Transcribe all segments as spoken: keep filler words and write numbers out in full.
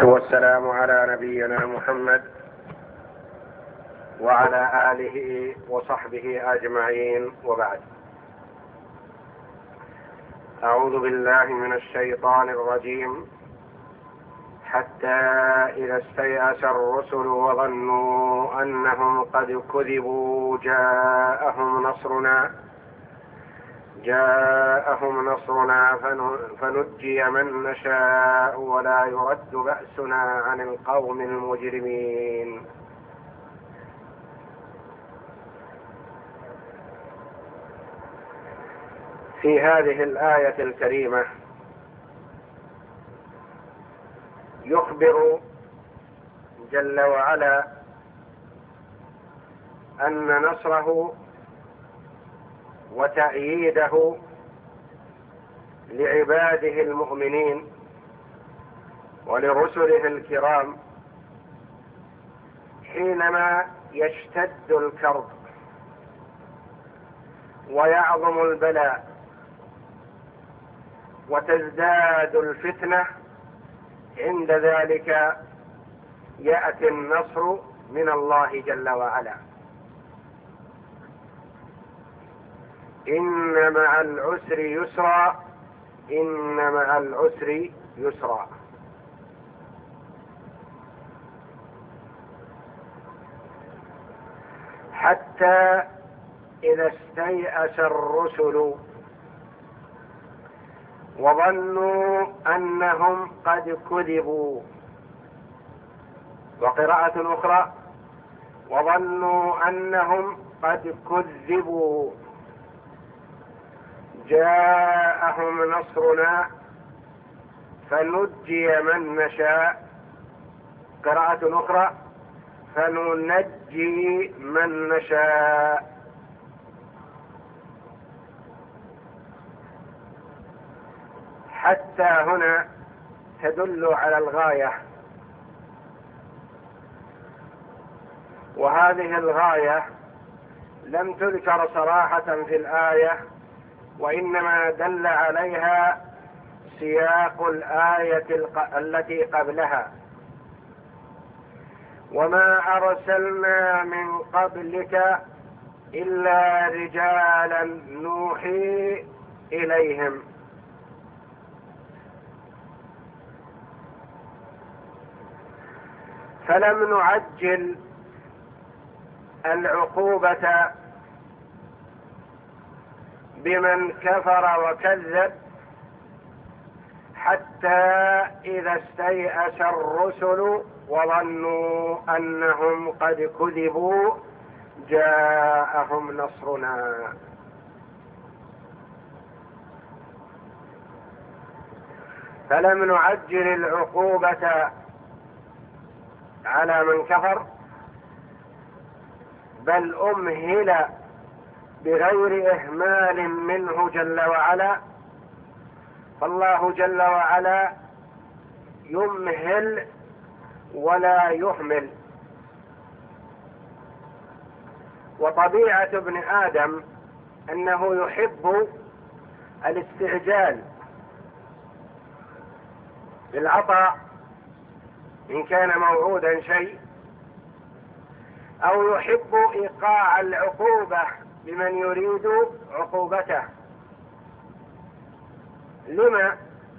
والسلام على نبينا محمد وعلى آله وصحبه أجمعين، وبعد. أعوذ بالله من الشيطان الرجيم. حتى إذا استيأس الرسل وظنوا أنهم قد كذبوا جاءهم نصرنا جاءهم نصرنا فنجي من نشاء ولا يرد بأسنا عن القوم المجرمين. في هذه الآية الكريمة يخبر جل وعلا أن نصره وتأييده لعباده المؤمنين ولرسله الكرام حينما يشتد الكرب ويعظم البلاء وتزداد الفتنة، عند ذلك يأتي النصر من الله جل وعلا. إن مع العسر يسرا إن مع العسر يسرا. حتى إذا استيأس الرسل وظنوا أنهم قد كذبوا، وقراءة أخرى وظنوا أنهم قد كذبوا جاءهم نصرنا فنجي من نشاء. قراءة أخرى فننجي من نشاء. حتى هنا تدل على الغاية، وهذه الغاية لم تذكر صراحة في الآية، وإنما دل عليها سياق الآية التي قبلها: وما أرسلنا من قبلك إلا رجالا نوحي إليهم. فلم نعجل العقوبة بمن كفر وكذب حتى إذا استيأس الرسل وظنوا أنهم قد كذبوا جاءهم نصرنا. فلم نعجل العقوبة على من كفر، بل أمهل بغير إهمال منه جل وعلا. فالله جل وعلا يمهل ولا يهمل، وطبيعة ابن آدم أنه يحب الاستعجال بالعطاء إن كان موعودا شيء، أو يحب إيقاع العقوبة بمن يريد عقوبته. لما؟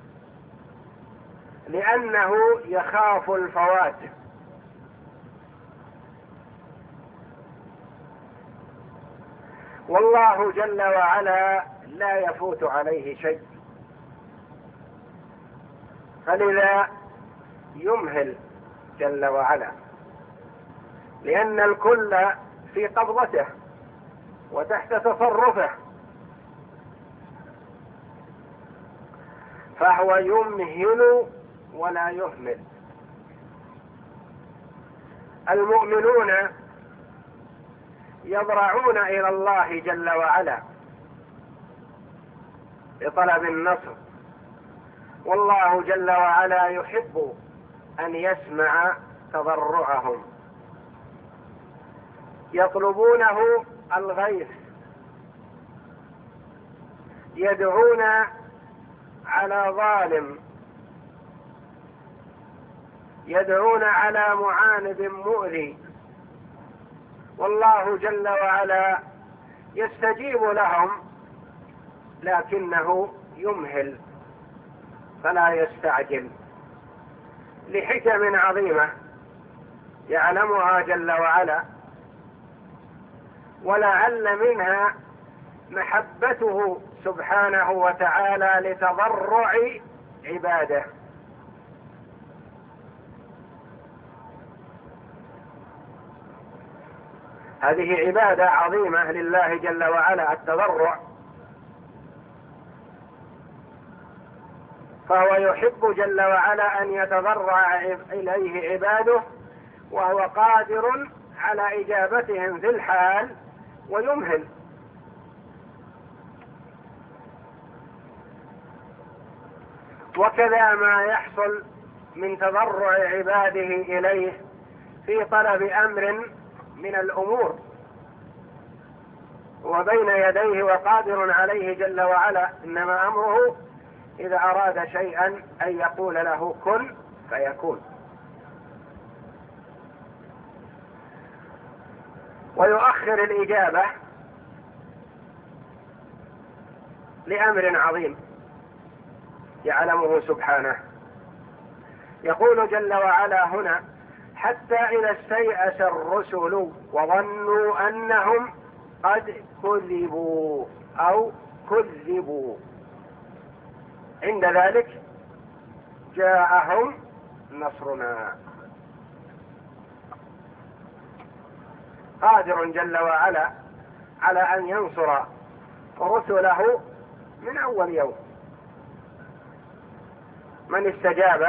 لأنه يخاف الفوات، والله جل وعلا لا يفوت عليه شيء، فلذا يمهل جل وعلا، لأن الكل في قبضته وتحت تصرفه، فهو يمهل ولا يهمل. المؤمنون يضرعون إلى الله جل وعلا لطلب النصر، والله جل وعلا يحب أن يسمع تضرعهم. يطلبونه الغيث، يدعون على ظالم يدعون على معاند مؤذي، والله جل وعلا يستجيب لهم لكنه يمهل فلا يستعجل لحكم عظيمة يعلمها جل وعلا، ولعل منها محبته سبحانه وتعالى لتضرع عباده. هذه عبادة عظيمة لله جل وعلا التضرع، فهو يحب جل وعلا أن يتضرع إليه عباده، وهو قادر على إجابتهم في الحال ويمهل. وكذا ما يحصل من تضرع عباده إليه في طلب أمر من الأمور وبين يديه وقادر عليه جل وعلا، إنما أمره إذا أراد شيئا أن يقول له كن فيكون. ويؤخر الإجابة لأمر عظيم يعلمه سبحانه. يقول جل وعلا هنا: حتى إذا استيأس الرسل وظنوا أنهم قد كذبوا أو كذبوا، عند ذلك جاءهم نصرنا. قادر جل وعلا على أن ينصر رسله من أول يوم. من استجاب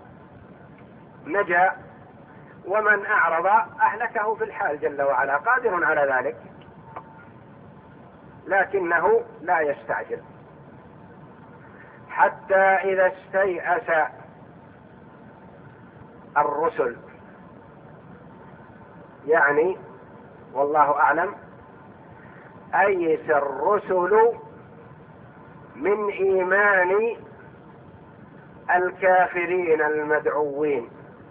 نجا، ومن أعرض أهلكه في الحال جل وعلا، قادر على ذلك لكنه لا يستعجل. حتى إذا استيأس الرسل، يعني والله أعلم أيس الرسل من إيمان الكافرين المدعوين،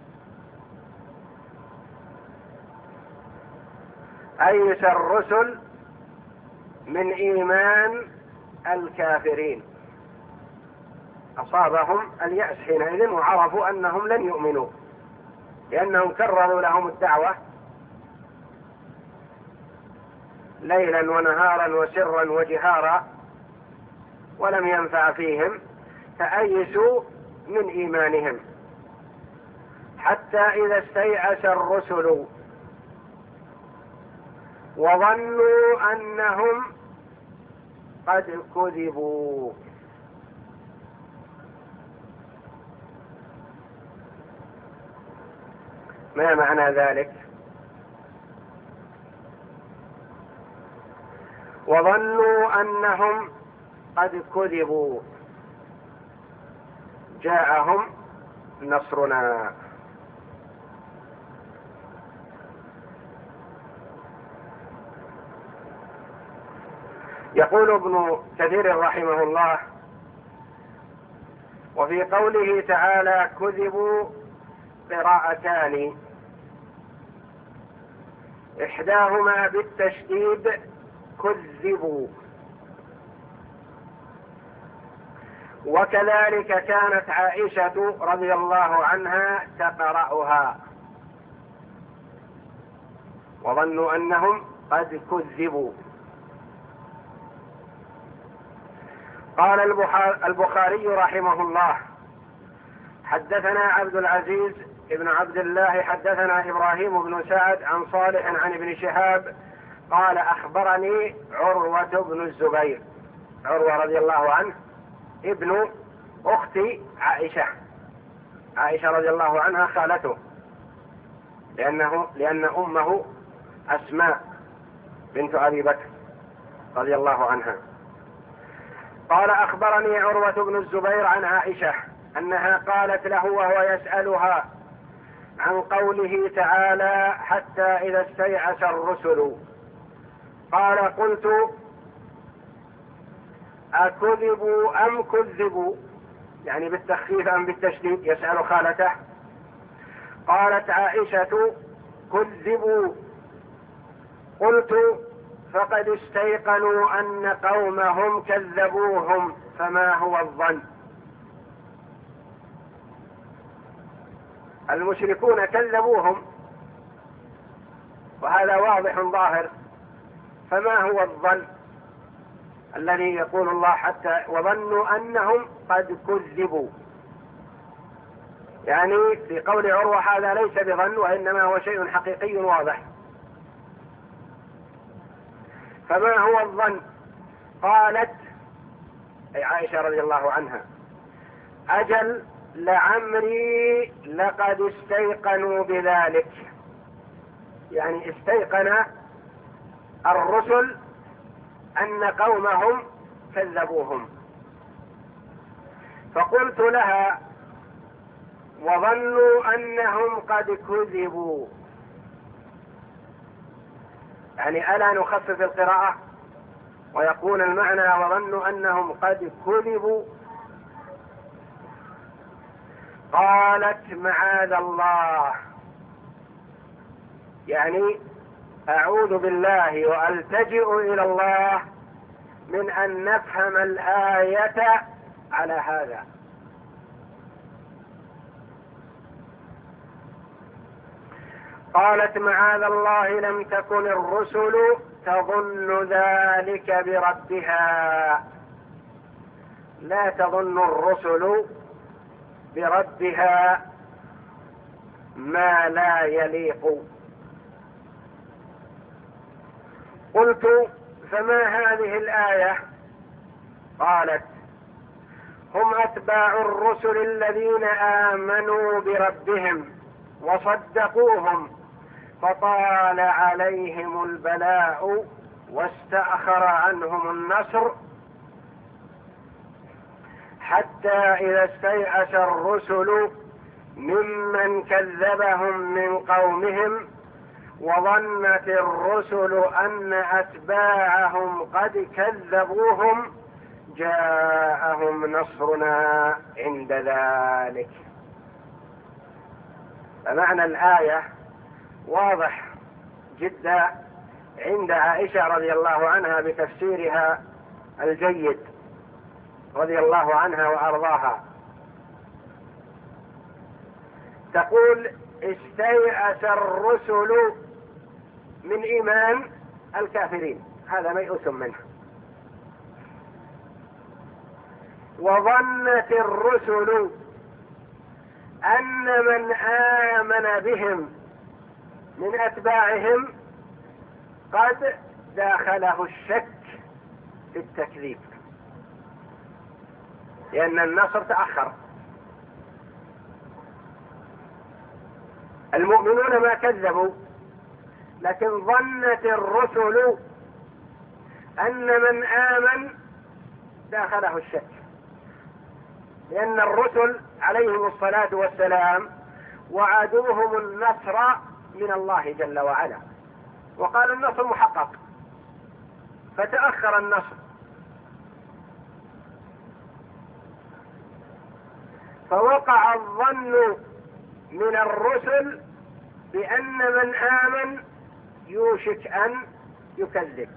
أيس الرسل من إيمان الكافرين، أصابهم اليأس حينئذ وعرفوا أنهم لن يؤمنوا، لأنهم كرروا لهم الدعوة ليلا ونهارا وسرا وجهارا ولم ينفع فيهم، فأيسوا من إيمانهم. حتى إذا استيأس الرسل وظنوا أنهم قد كذبوا، ما معنى ذلك؟ وظنوا أنهم قد كذبوا جاءهم نصرنا. يقول ابن كثير رحمه الله: وفي قوله تعالى كذبوا قراءتان، إحداهما بالتشديد كذبوا، وكذلك كانت عائشة رضي الله عنها تقرأها: وظنوا أنهم قد كذبوا. قال البخاري رحمه الله: حدثنا عبد العزيز ابن عبد الله حدثنا إبراهيم بن سعد عن صالح عن ابن شهاب قال أخبرني عروة بن الزبير، عروة رضي الله عنه ابن أخت عائشة، عائشة رضي الله عنها خالته، لأنه لأن أمه أسماء بنت أبي بكر رضي الله عنها. قال أخبرني عروة بن الزبير عن عائشة أنها قالت له وهو يسألها عن قوله تعالى حتى إذا استيأس الرسل، قال قلت أكذبوا أم كذبوا، يعني بالتخفيف أم بالتشديد، يسأل خالته. قالت عائشة: كذبوا. قلت: فقد استيقنوا أن قومهم كذبوهم، فما هو الظن؟ المشركون كذبوهم وهذا واضح ظاهر، فما هو الظن الذي يقول الله حتى وظنوا أنهم قد كذبوا؟ يعني في قول عروة هذا ليس بظن وإنما هو شيء حقيقي واضح. فما هو الظن؟ قالت أي عائشة رضي الله عنها: أجل لعمري لقد استيقنوا بذلك. يعني استيقن الرسل أن قومهم كذبوهم. فقلت لها: وظنوا أنهم قد كذبوا، يعني ألا نخفف القراءة ويكون المعنى وظنوا أنهم قد كذبوا؟ قالت: معاذ الله، يعني أعوذ بالله وألتجئ إلى الله من أن نفهم الآية على هذا. قالت: معاذ الله، لم تكن الرسل تظن ذلك بربها. لا تظن الرسل بربها ما لا يليق. قلت: فما هذه الآية؟ قالت: هم أتباع الرسل الذين آمنوا بربهم وصدقوهم فطال عليهم البلاء واستأخر عنهم النصر حتى إذا استيأس الرسل ممن كذبهم من قومهم وظنت الرسل أن أتباعهم قد كذبوهم جاءهم نصرنا عند ذلك. فمعنى الآية واضح جدا عند عائشة رضي الله عنها بتفسيرها الجيد رضي الله عنها وأرضاها. تقول: استيأس الرسل من إيمان الكافرين، هذا ميؤوس منه. وظنت الرسل أن من آمن بهم من أتباعهم قد داخله الشك في التكذيب، لأن النصر تأخر. المؤمنون ما كذبوا، لكن ظنت الرسل أن من آمن داخله الشك، لأن الرسل عليهم الصلاة والسلام وعدوهم النصر من الله جل وعلا، وقال النصر محقق، فتأخر النصر. فوقع الظن من الرسل بأن من آمن يوشك أن يكذب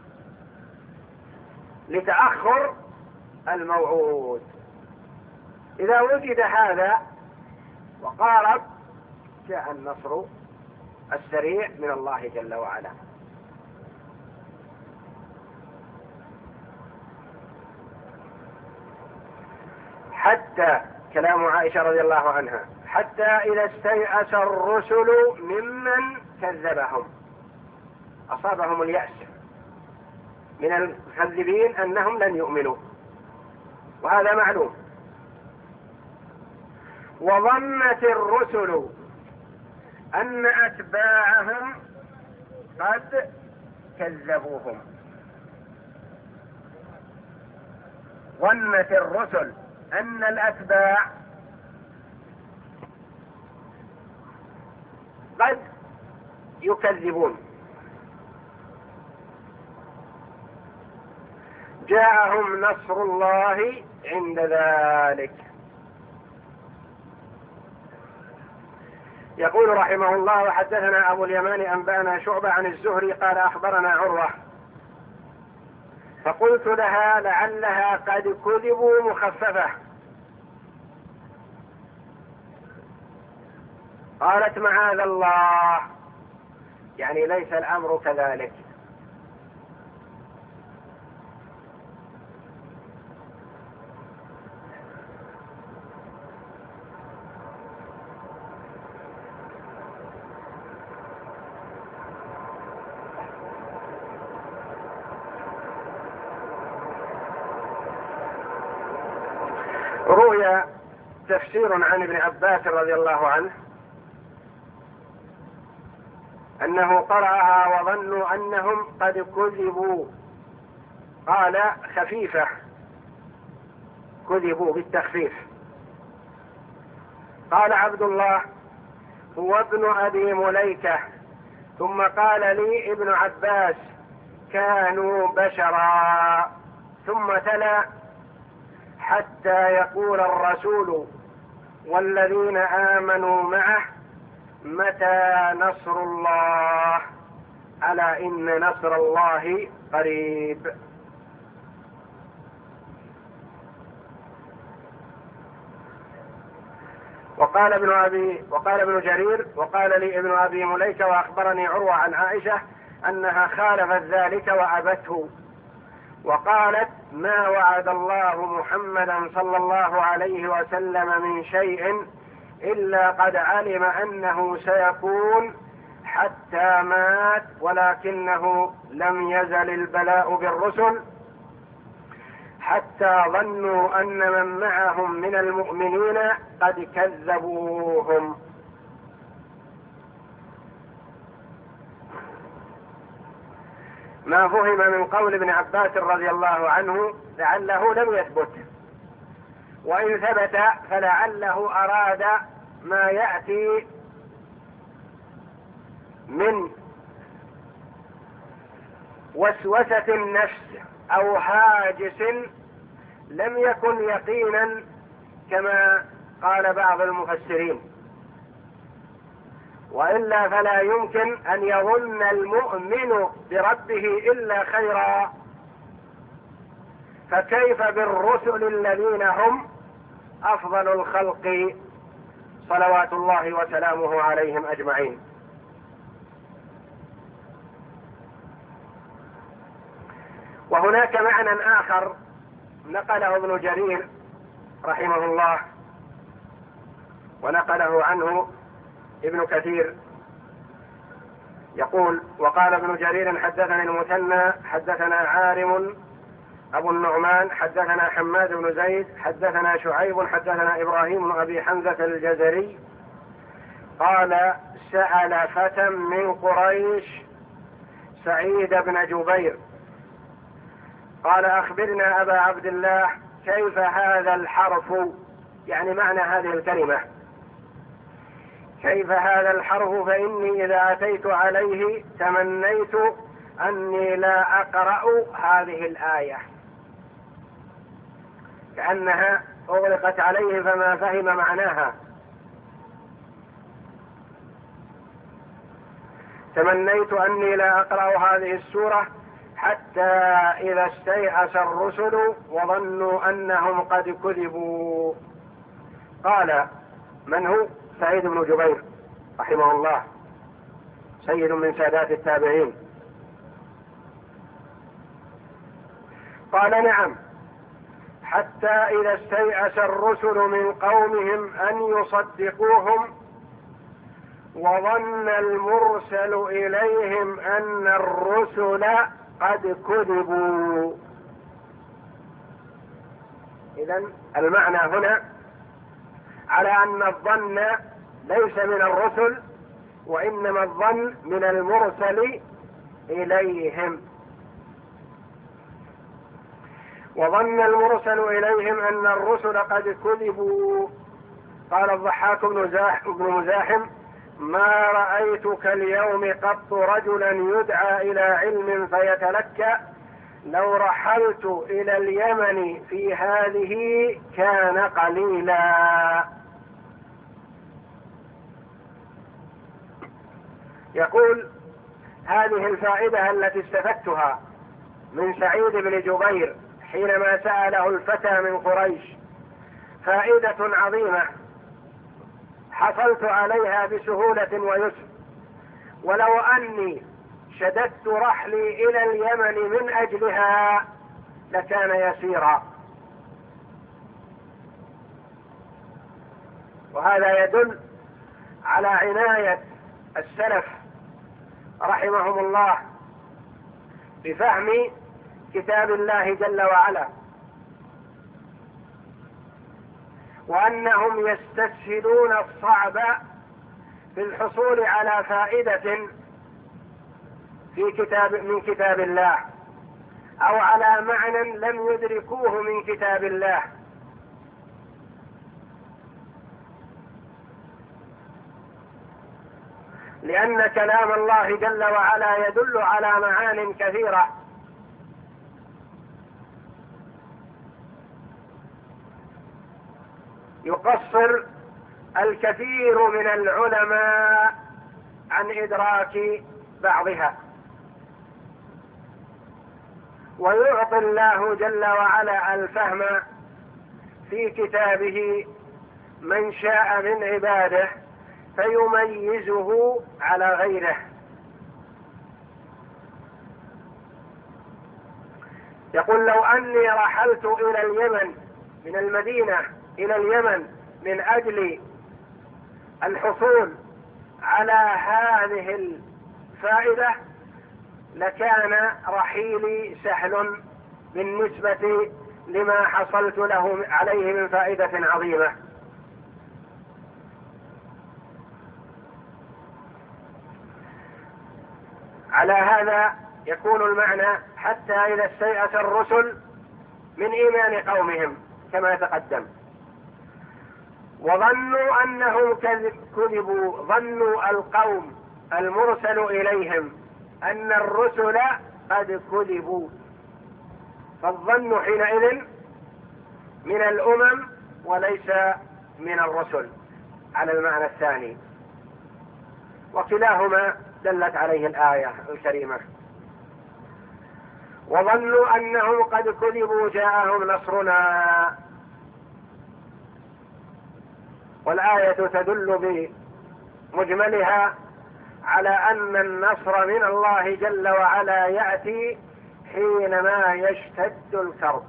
لتأخر الموعود. إذا وجد هذا وقارب جاء النصر السريع من الله جل وعلا. حتى كلام عائشة رضي الله عنها: حتى إذا استيأس الرسل ممن كذبهم، أصابهم اليأس من المكذبين أنهم لن يؤمنوا، وهذا معلوم. وظنت الرسل أن أتباعهم قد كذبوهم. ظنت الرسل أن الأتباع قد يكذبون. جاءهم نصر الله عند ذلك. يقول رحمه الله: وحدثنا أبو اليمان أنبأنا شعبة عن الزهري قال أخبرنا عروة، فقلت لها لعلها قد كذبوا مخففة، قالت معاذ الله، يعني ليس الأمر كذلك. روي تفسير عن ابن عباس رضي الله عنه أنه قرأها وظنوا أنهم قد كذبوا، قال خفيفة، كذبوا بالتخفيف. قال عبد الله: هو ابن أبي مليكة. ثم قال لي ابن عباس: كانوا بشرا. ثم تلا: حتى يقول الرسول والذين آمنوا معه متى نصر الله، ألا إن نصر الله قريب. وقال ابن أبي وقال ابن جرير: وقال لي ابن أبي مليكة وأخبرني عروة عن عائشة أنها خالفت ذلك وأبته، وقالت: ما وعد الله محمدا صلى الله عليه وسلم من شيء إلا قد علم أنه سيكون حتى مات، ولكنه لم يزل البلاء بالرسل حتى ظنوا أن من معهم من المؤمنين قد كذبوهم. ما فهم من قول ابن عباس رضي الله عنه لعله لم يثبت، وإن ثبت فلعله أراد ما يأتي من وسوسة النفس أو هاجس لم يكن يقينا كما قال بعض المفسرين، وإلا فلا يمكن أن يظن المؤمن بربه إلا خيرا، فكيف بالرسل الذين هم أفضل الخلق صلوات الله وسلامه عليهم أجمعين. وهناك معنى آخر نقله ابن جرير رحمه الله ونقله عنه ابن كثير، يقول: وقال ابن جرير حدثنا المثنى حدثنا عارم أبو النعمان حدثنا حماد بن زيد حدثنا شعيب حدثنا إبراهيم بن أبي حمزة الجزري قال: سأل فتى من قريش سعيد بن جبير قال: أخبرنا أبا عبد الله كيف هذا الحرف، يعني معنى هذه الكلمة، كيف هذا الحرف فإني إذا أتيت عليه تمنيت أني لا أقرأ هذه الآية، كأنها أغلقت عليه فما فهم معناها. تمنيت أني لا أقرأ هذه السورة حتى إذا استيأس الرسل وظنوا أنهم قد كذبوا. قال: من هو؟ سعيد بن جبير رحمه الله، سيد من سادات التابعين. قال: نعم، حتى إذا استيأس الرسل من قومهم أن يصدقوهم وظن المرسل إليهم أن الرسل قد كذبوا. إذن المعنى هنا على أن الظن ليس من الرسل، وإنما الظن من المرسل إليهم. وظن المرسل إليهم أن الرسل قد كذبوا. قال الضحاك بن مزاحم: ما رأيتك اليوم قط رجلا يدعى إلى علم فيتلكى، لو رحلت إلى اليمن في هذه كان قليلا. يقول: هذه الفائدة التي استفدتها من سعيد بن جبير حينما سأله الفتى من قريش فائدة عظيمة حصلت عليها بسهولة ويسر، ولو أني شددت رحلي إلى اليمن من أجلها لكان يسيرا. وهذا يدل على عناية السلف رحمهم الله بفهم كتاب الله جل وعلا، وأنهم يستسهلون الصعب في الحصول على فائدة في كتاب من كتاب الله، أو على معنى لم يدركوه من كتاب الله، لأن كلام الله جل وعلا يدل على معان كثيرة، يقصر الكثير من العلماء عن إدراك بعضها، ويعطي الله جل وعلا الفهم في كتابه من شاء من عباده فيميزه على غيره. يقول: لو أني رحلت إلى اليمن من المدينة إلى اليمن من أجل الحصول على هذه الفائدة لكان رحيلي سهل بالنسبة لما حصلت له عليه من فائدة عظيمة. على هذا يكون المعنى: حتى إذا استيأس الرسل من إيمان قومهم كما تقدم وظنوا أنهم كذبوا، ظنوا القوم المرسل إليهم أن الرسل قد كذبوا، فالظن حينئذ من الأمم وليس من الرسل على المعنى الثاني، وكلاهما دلت عليه الآية الكريمة. وظنوا أنهم قد كذبوا جاءهم نصرنا، والآية تدل بمجملها على أن النصر من الله جل وعلا يأتي حينما يشتد الكرب،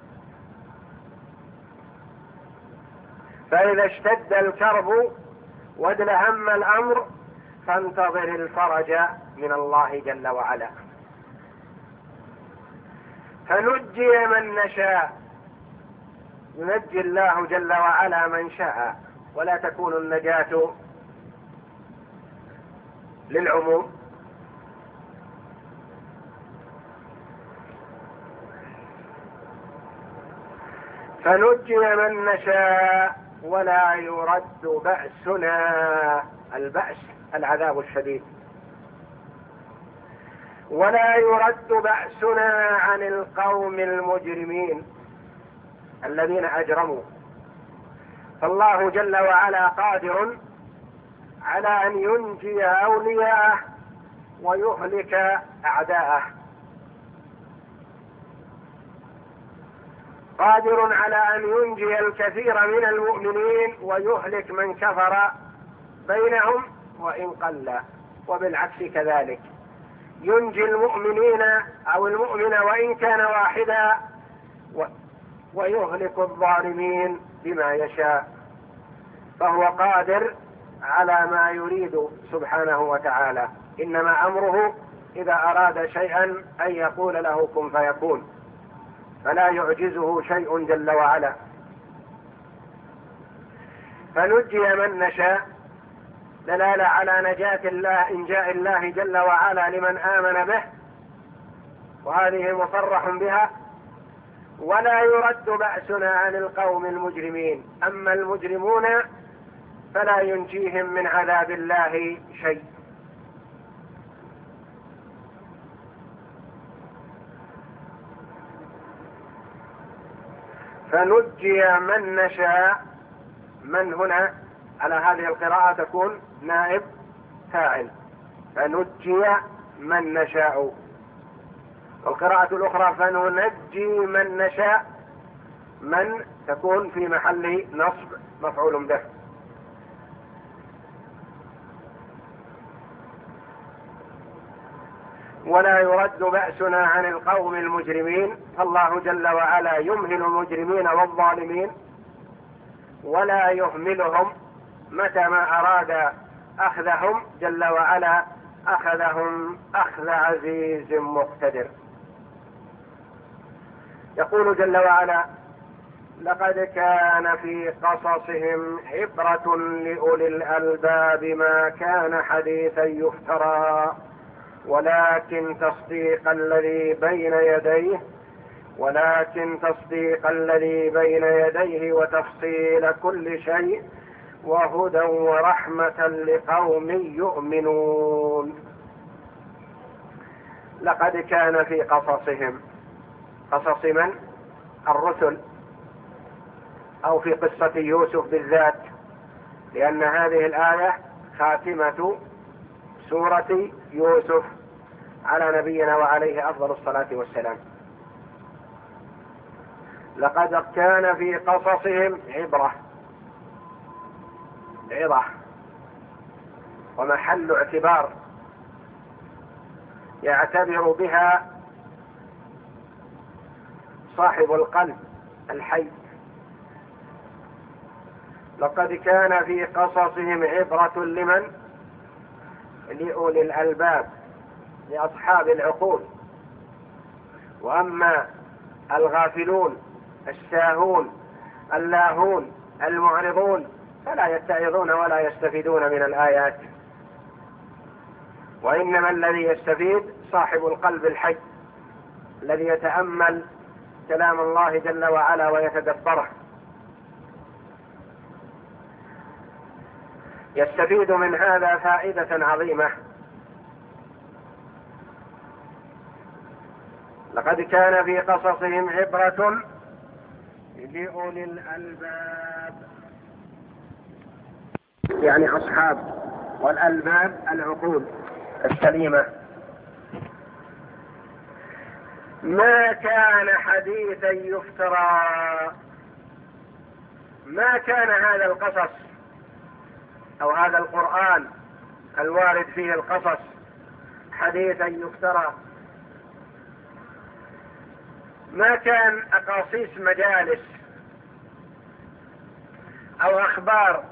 فإذا اشتد الكرب وازدهم الأمر فانتظر الفرج من الله جل وعلا. فنجي من نشاء، ينجي الله جل وعلا من شاء، ولا تكون النجاة للعموم. فنجي من نشاء ولا يرد بأسنا، البأس العذاب الشديد، ولا يرد بأسنا عن القوم المجرمين الذين أجرموا. فالله جل وعلا قادر على أن ينجي أولياءه ويهلك أعداءه، قادر على أن ينجي الكثير من المؤمنين ويهلك من كفر بينهم وإن قل، وبالعكس كذلك ينجي المؤمنين أو المؤمن وإن كان واحدا ويهلك الظالمين بما يشاء، فهو قادر على ما يريد سبحانه وتعالى. إنما أمره إذا أراد شيئا أن يقول له كن فيكون، فلا يعجزه شيء جل وعلا. فنجي من نشاء دلالة على نجاة الله، إنجاء الله جل وعلا لمن آمن به، وهذه مصرح بها. ولا يرد بأسنا عن القوم المجرمين، أما المجرمون فلا ينجيهم من عذاب الله شيء. فنجي من نشاء، من هنا على هذه القراءة تكون نائب فاعل، فنجي من نشاء. والقراءة الأخرى فننجي من نشاء، من تكون في محل نصب مفعول به. ولا يرد بأسنا عن القوم المجرمين، فالله جل وعلا يمهل المجرمين والظالمين ولا يهملهم، متى ما أراد أخذهم جل وعلا أخذهم أخذ عزيز مقتدر. يقول جل وعلا: لقد كان في قصصهم عبرة لأولي الألباب ما كان حديثا يفترى ولكن تصديق الذي بين يديه ولكن تصديق الذي بين يديه وتفصيل كل شيء وهدى ورحمة لقوم يؤمنون. لقد كان في قصصهم، قصص من؟ الرسل، أو في قصة يوسف بالذات، لأن هذه الآية خاتمة سورة يوسف على نبينا وعليه أفضل الصلاة والسلام. لقد كان في قصصهم عبرة، عظة ومحل اعتبار يعتبر بها صاحب القلب الحي. لقد كان في قصصهم عبرة لمن؟ لأولي الألباب، لأصحاب العقول. وأما الغافلون الساهون اللاهون المعرضون فلا يتعظون ولا يستفيدون من الآيات، وإنما الذي يستفيد صاحب القلب الحي الذي يتأمل كلام الله جل وعلا ويتدبره، يستفيد من هذا فائدة عظيمة. لقد كان في قصصهم عبرة لأولي الألباب، يعني أصحاب، والألباب العقول السليمة. ما كان حديثا يفترى، ما كان هذا القصص أو هذا القرآن الوارد فيه القصص حديثا يفترى، ما كان أقاصيص مجالس أو أخبار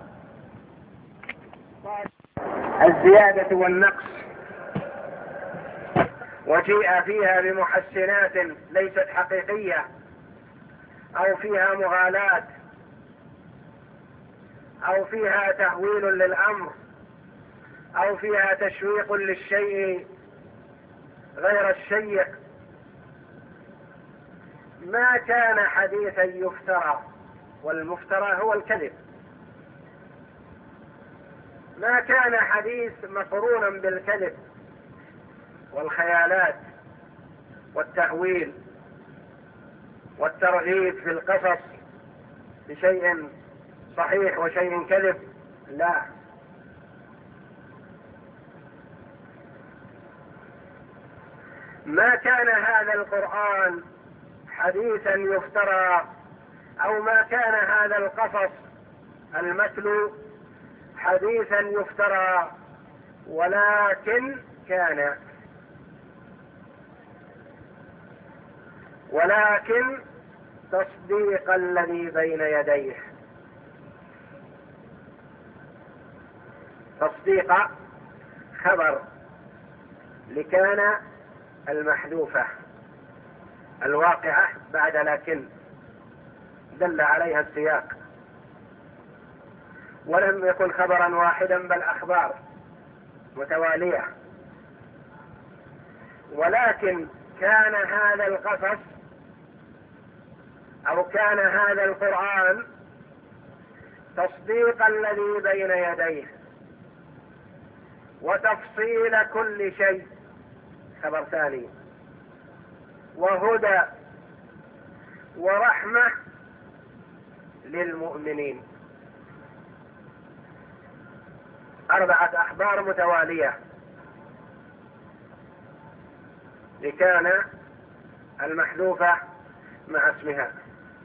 الزيادة والنقص وجيء فيها بمحسنات ليست حقيقية أو فيها مغالاة أو فيها تهويل للأمر أو فيها تشويق للشيء غير الشيق. ما كان حديثا يفترى، والمفترى هو الكذب. ما كان حديث مقرونا بالكذب والخيالات والتأويل والترغيب في القصص بشيء صحيح وشيء كذب، لا. ما كان هذا القرآن حديثا يفترى، أو ما كان هذا القصص المتلو حديثا يفترى، ولكن كان ولكن تصديق الذي بين يديه. تصديق خبر لكان المحذوفة الواقعة بعد لكن، دل عليها السياق، ولم يكن خبرا واحدا بل أخبار متوالية. ولكن كان هذا القصص أو كان هذا القرآن تصديق الذي بين يديه وتفصيل كل شيء، خبر ثاني، وهدى ورحمة للمؤمنين. أربعة أخبار متوالية لكان المحذوفة مع اسمها.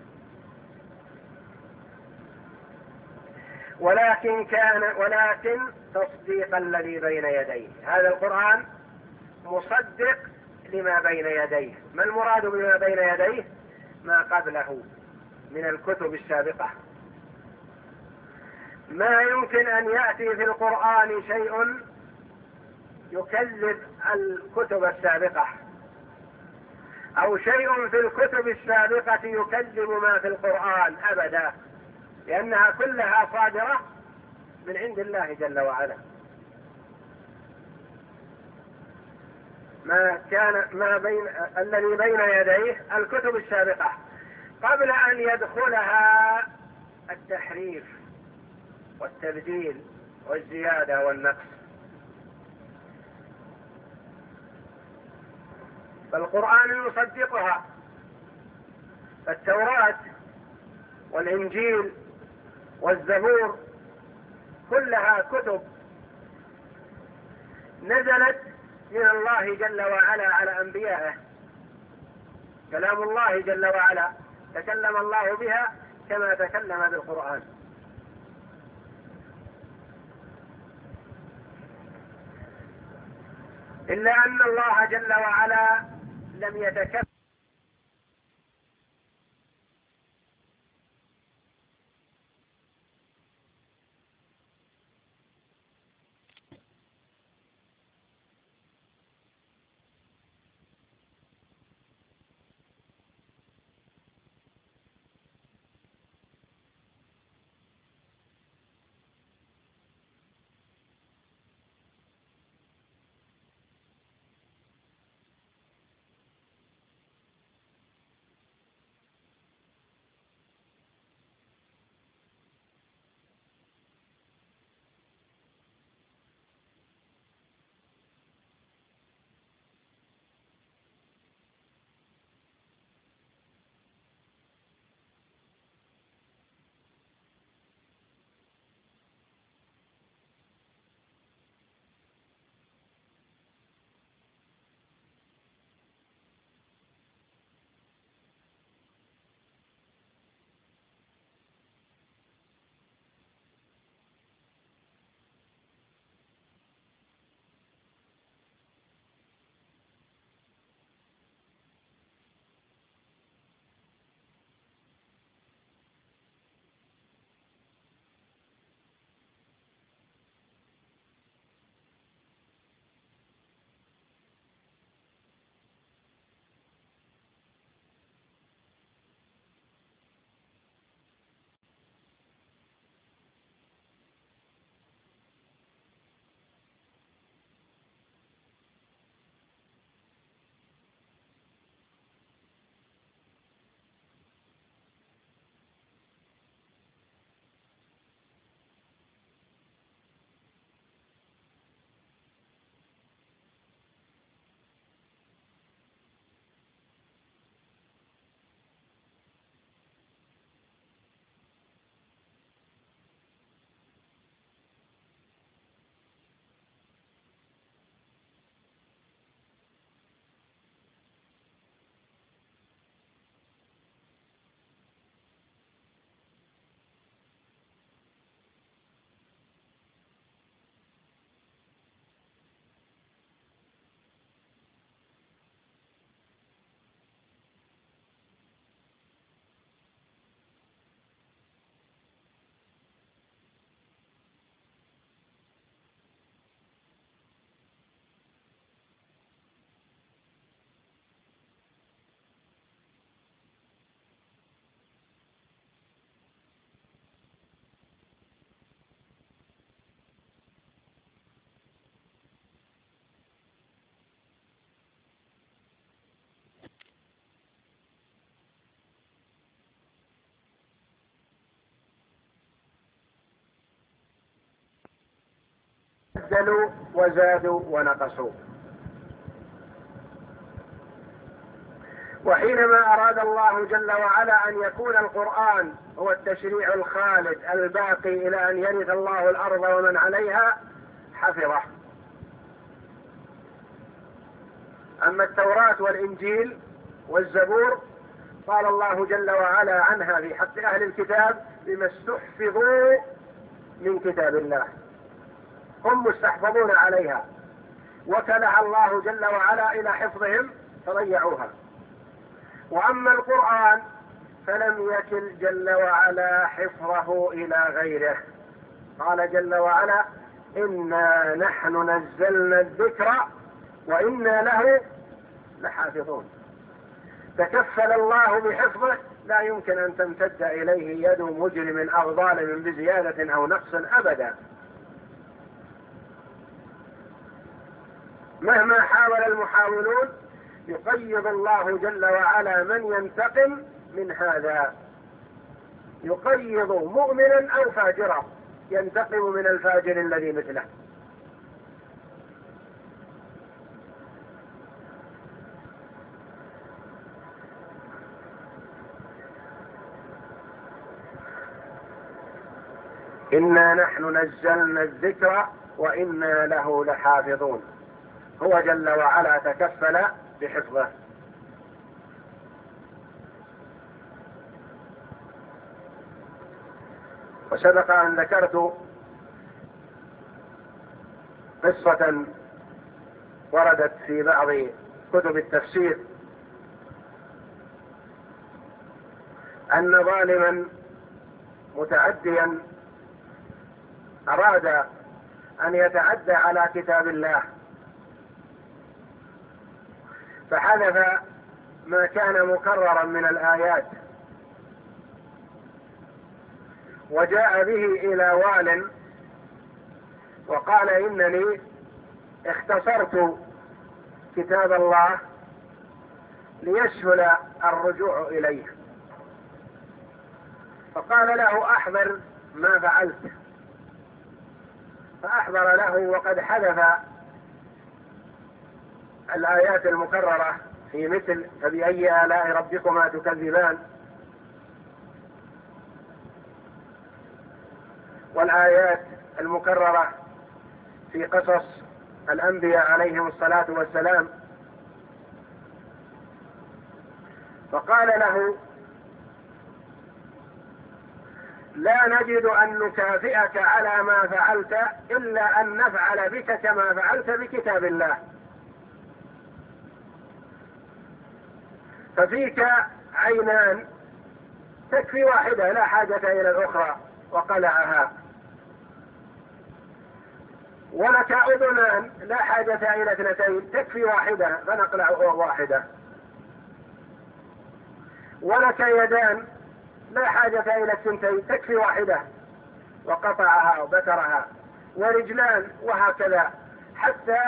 ولكن كان ولكن تصديق الذي بين يديه، هذا القرآن مصدق لما بين يديه. ما المراد بما بين يديه؟ ما قبله من الكتب السابقة. ما يمكن أن يأتي في القرآن شيء يكذب الكتب السابقة، أو شيء في الكتب السابقة يكذب ما في القرآن أبدا، لأنها كلها صادرة من عند الله جل وعلا. ما كان ما بين الذي بين يديه الكتب السابقة قبل أن يدخلها التحريف والتبديل والزيادة والنقص. فالقرآن يصدقها. التوراة والإنجيل والزبور كلها كتب نزلت من الله جل وعلا على أنبيائه، كلام الله جل وعلا تكلم الله بها كما تكلم بالقرآن. إلا أن الله جل وعلا لم يتكلم بدلوا وزادوا ونقصوا. وحينما أراد الله جل وعلا أن يكون القرآن هو التشريع الخالد الباقي إلى أن يرث الله الأرض ومن عليها حفظه. أما التوراة والإنجيل والزبور قال الله جل وعلا عنها في حق أهل الكتاب بما استحفظوا من كتاب الله، هم مستحفظون عليها، وكلها الله جل وعلا إلى حفظهم فضيعوها. وأما القرآن فلم يكل جل وعلا حفظه إلى غيره، قال جل وعلا إنا نحن نزلنا الذكر وإنا له لحافظون. تكفل الله بحفظه، لا يمكن أن تمتد إليه يد مجرم أو ظالم بزيادة أو نقص أبدا، مهما حاول المحاولون يقيض الله جل وعلا من ينتقم من هذا، يقيض مؤمنا أو فاجرا، ينتقم من الفاجر الذي مثله. إنا نحن نزلنا الذكر وإنا له لحافظون، هو جل وعلا تكفل بحفظه. وسبق أن ذكرت قصة وردت في بعض كتب التفسير أن ظالما متعديا أراد أن يتعدى على كتاب الله، فحذف ما كان مكررا من الآيات وجاء به إلى وال وقال إنني اختصرت كتاب الله ليسهل الرجوع إليه، فقال له أحضر ما فعلت، فأحضر له وقد حذف الآيات المكررة في مثل فبأي آلاء ربكما تكذبان، والآيات المكررة في قصص الأنبياء عليهم الصلاة والسلام، فقال له لا نجد أن نكافئك على ما فعلت إلا أن نفعل بك كما فعلت بكتاب الله، ففيك عينان تكفي واحدة لا حاجة إلى الأخرى، وقلعها، ولك أذنان لا حاجة إلى اثنتين تكفي واحدة فنقلع واحدة، ولك يدان لا حاجة إلى الثنتين تكفي واحدة وقطعها وبترها، ورجلان، وهكذا حتى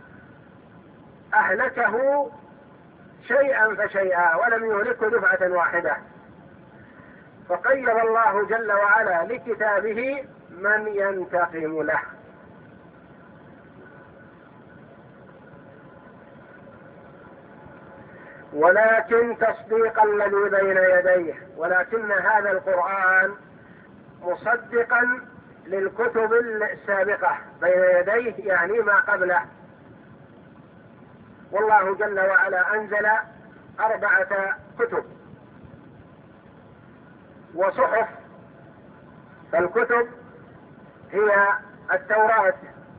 أهلكه شيئا فشيئا ولم يهلكه دفعة واحدة. فقيض الله جل وعلا لكتابه من ينتقم له. ولكن تصديق الذي بين يديه، ولكن هذا القرآن مصدقا للكتب السابقة بين يديه، يعني ما قبله. والله جل وعلا أنزل أربعة كتب وصحف، فالكتب هي التوراة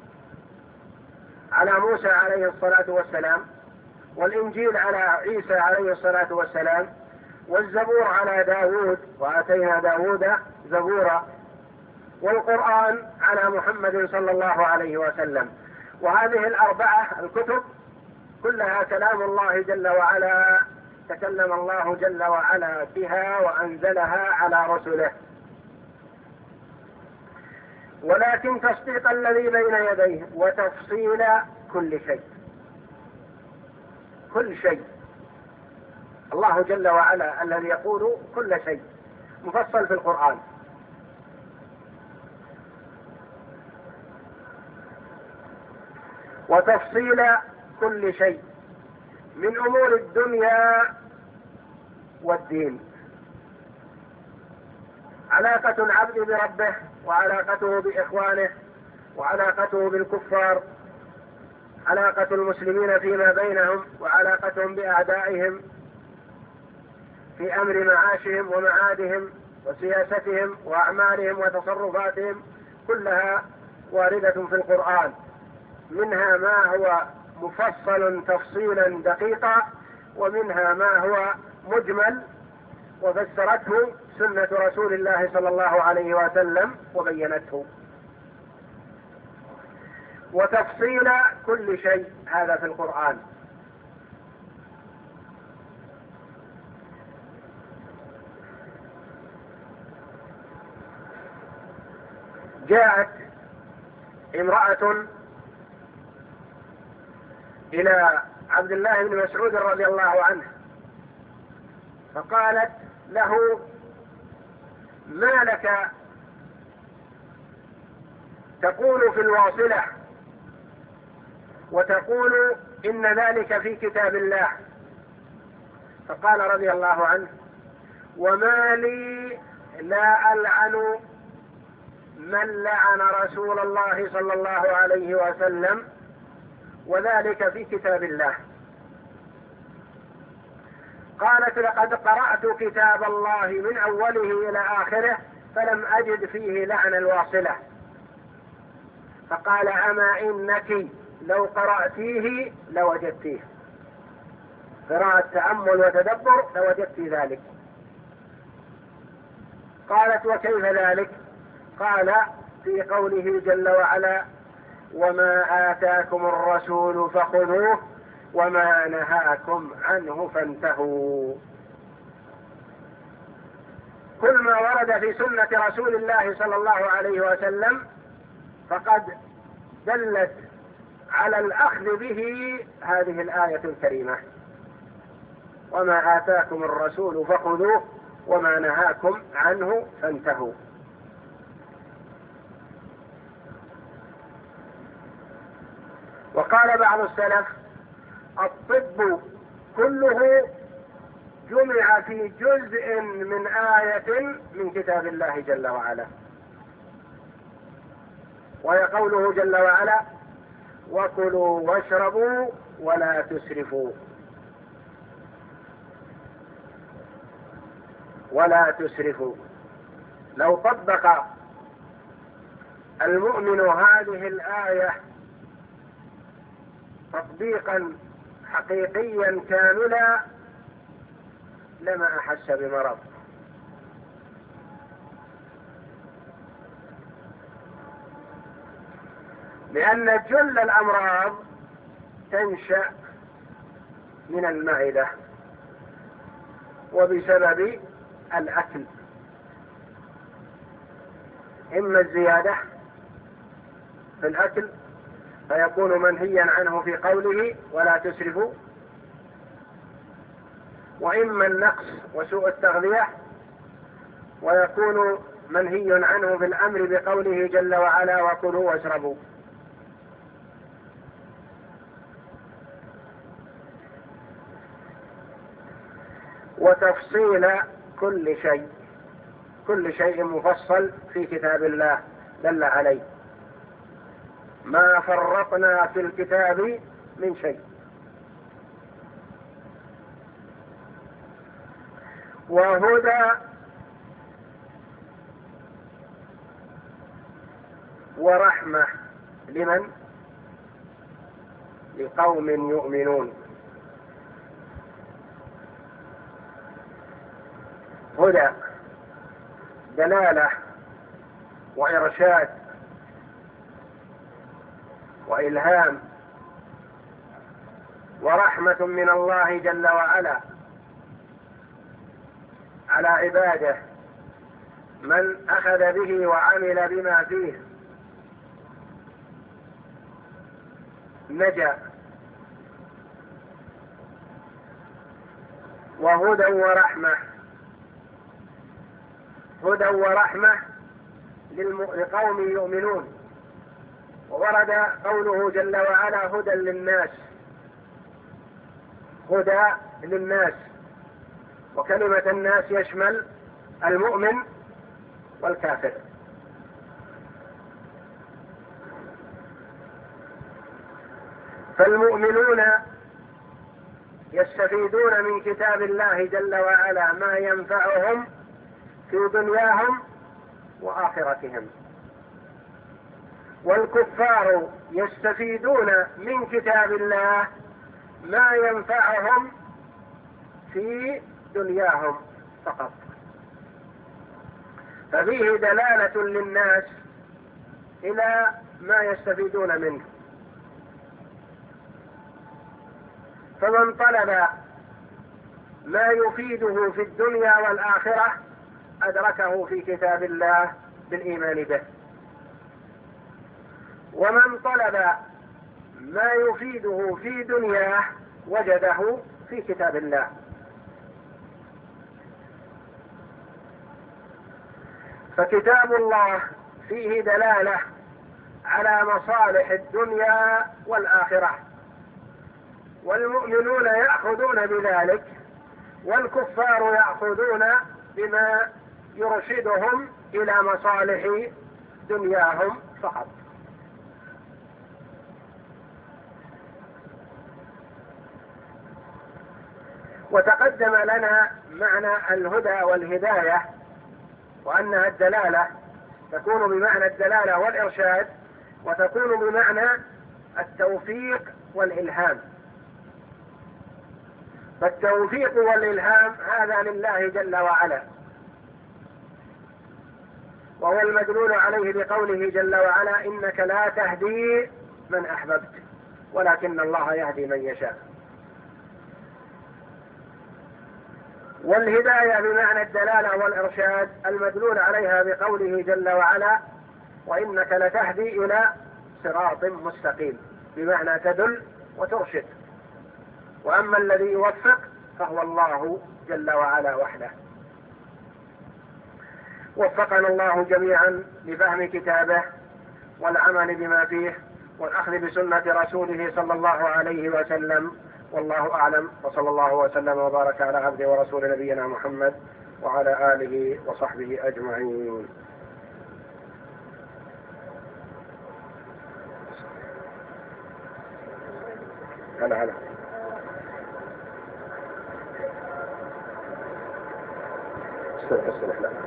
على موسى عليه الصلاة والسلام، والإنجيل على عيسى عليه الصلاة والسلام، والزبور على داود وآتينا داود زبورا، والقرآن على محمد صلى الله عليه وسلم. وهذه الأربعة الكتب كلها كلام الله جل وعلا، تكلم الله جل وعلا بها وأنزلها على رسله. ولكن تصديق الذي بين يديه وتفصيل كل شيء، كل شيء. الله جل وعلا الذي يقول كل شيء مفصل في القرآن. وتفصيل كل شيء من أمور الدنيا والدين، علاقة العبد بربه وعلاقته بإخوانه وعلاقته بالكفار، علاقة المسلمين فيما بينهم وعلاقتهم بأعدائهم في أمر معاشهم ومعادهم وسياستهم وأعمالهم وتصرفاتهم، كلها واردة في القرآن، منها ما هو مفصل تفصيلا دقيقا، ومنها ما هو مجمل وفسرته سنة رسول الله صلى الله عليه وسلم وبينته، وتفصيل كل شيء هذا في القرآن. جاءت امرأة إلى عبد الله بن مسعود رضي الله عنه فقالت له: ما لك تقول في الواصلة وتقول إن ذلك في كتاب الله؟ فقال رضي الله عنه: وما لي لا ألعن من لعن رسول الله صلى الله عليه وسلم وذلك في كتاب الله. قالت: لقد قرأت كتاب الله من أوله إلى آخره فلم أجد فيه لعن الواصلة. فقال: أما إنك لو قرأتيه لوجدتيه، قراءة تأمل وتدبر لوجدت ذلك. قالت: وكيف ذلك؟ قال: في قوله جل وعلا: وما آتاكم الرسول فخذوه وما نهاكم عنه فانتهوا. كل ما ورد في سنة رسول الله صلى الله عليه وسلم فقد دلت على الأخذ به هذه الآية الكريمة: وما آتاكم الرسول فخذوه وما نهاكم عنه فانتهوا. وقال بعض السلف: الطب كله جمع في جزء من آية من كتاب الله جل وعلا، وهي قوله جل وعلا: وكلوا واشربوا ولا تسرفوا ولا تسرفوا. لو طبق المؤمن هذه الآية تطبيقا حقيقيا كاملا لما أحس بمرض. لأن جل الأمراض تنشأ من المعدة وبسبب الأكل، إما الزيادة في الأكل فيكون منهيا عنه في قوله ولا تسرفوا، وإما النقص وسوء التغذية ويكون منهي عنه في الأمر بقوله جل وعلا: وكلوا واشربوا. وتفصيل كل شيء، كل شيء مفصل في كتاب الله دل عليه، ما فرطنا في الكتاب من شيء. وهدى ورحمة لمن؟ لقوم يؤمنون. هدى دلالة وإرشاد وإلهام، ورحمة من الله جل وعلا على عباده من أخذ به وعمل بما فيه نجا. وهدى ورحمة، هدى ورحمة لقوم يؤمنون. وورد قوله جل وعلا: هدى للناس، هدى للناس، وكلمة الناس يشمل المؤمن والكافر. فالمؤمنون يستفيدون من كتاب الله جل وعلا ما ينفعهم في دنياهم وآخرتهم، والكفار يستفيدون من كتاب الله ما ينفعهم في دنياهم فقط. ففيه دلالة للناس إلى ما يستفيدون منه، فمن طلب ما يفيده في الدنيا والآخرة أدركه في كتاب الله بالإيمان به، ومن طلب ما يفيده في دنياه وجده في كتاب الله. فكتاب الله فيه دلالة على مصالح الدنيا والآخرة، والمؤمنون يأخذون بذلك، والكفار يأخذون بما يرشدهم إلى مصالح دنياهم فقط. وتقدم لنا معنى الهدى والهداية، وأنها الدلالة تكون بمعنى الدلالة والإرشاد، وتكون بمعنى التوفيق والإلهام. فالتوفيق والإلهام هذا لله جل وعلا، وهو المدلول عليه بقوله جل وعلا: إنك لا تهدي من أحببت ولكن الله يهدي من يشاء. والهداية بمعنى الدلالة والإرشاد المدلول عليها بقوله جل وعلا: وإنك لتهدي إلى صراط مستقيم، بمعنى تدل وترشد. وأما الذي يوفق فهو الله جل وعلا وحده. وفقنا الله جميعا لفهم كتابه والعمل بما فيه والأخذ بسنة رسوله صلى الله عليه وسلم، والله أعلم. وصلى الله وسلم وبارك على عبده ورسول نبينا محمد وعلى آله وصحبه أجمعين. هلا هلا استنى استنى لا